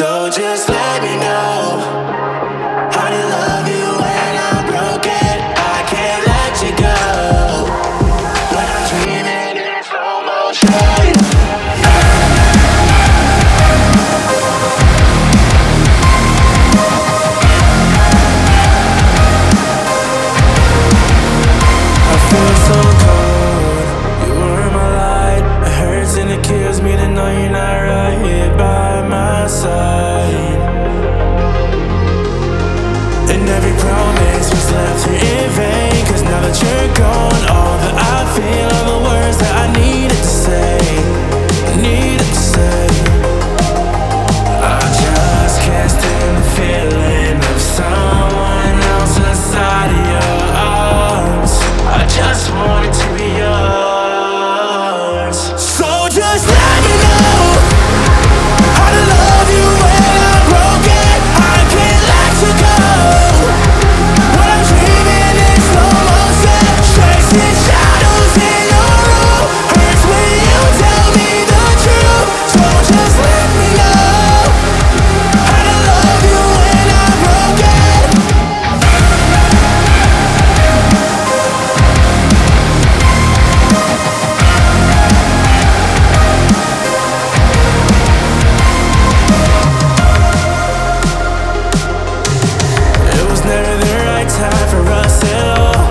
So just let me know how to love you when I'm broken. I can't let you go when I'm dreaming in slow motion. I feel so cold. You were my light. It hurts and it kills me to know you're not right here by my side. And every promise was left here in vain. 'Cause now that you're gone, all that I feel are the words that I needed to say. Needed to say. I just can't stand the feeling of someone else inside of your arms. I just want it to be yours. So just let me know how to love you when I'm broken. I can't let you go when I'm dreaming in slow motion. Chasing shadows in your room. Hurts when you tell me the truth. So just let me know how to love you when I'm broken. It was never the right time for us at all.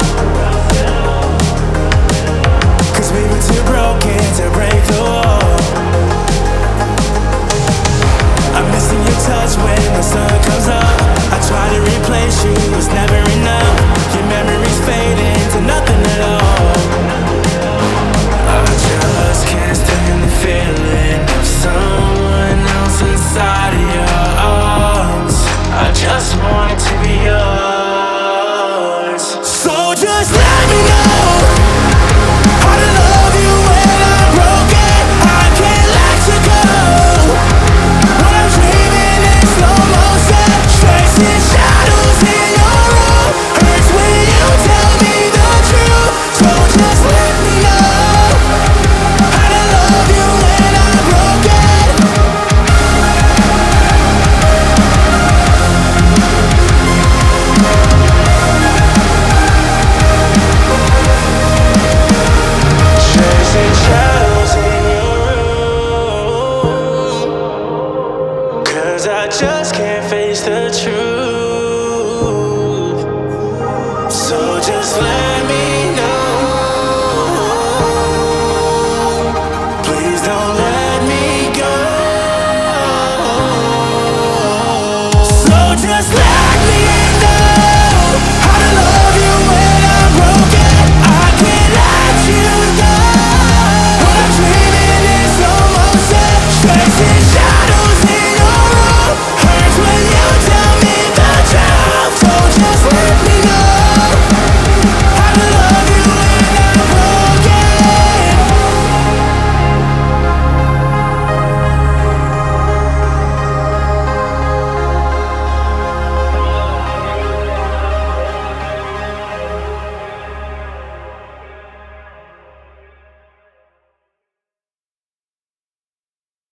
'Cause we were too broken to break the wall. I'm missing your touch when the sun comes up. I try to replace you, it's never enough. Your memories fade into nothing at all. I just can't stand the feeling of someone else inside of your arms. I just want it to be yours. So just let me know how to love you when I'm broken. I can't let you go when I'm dreaming in slow motion. Chasing shadows in your room. Hurts when you tell me the truth. So just let me know how to love you when I'm broken. Chasing shadows in your room. 'Cause I just can't face the truth. So just let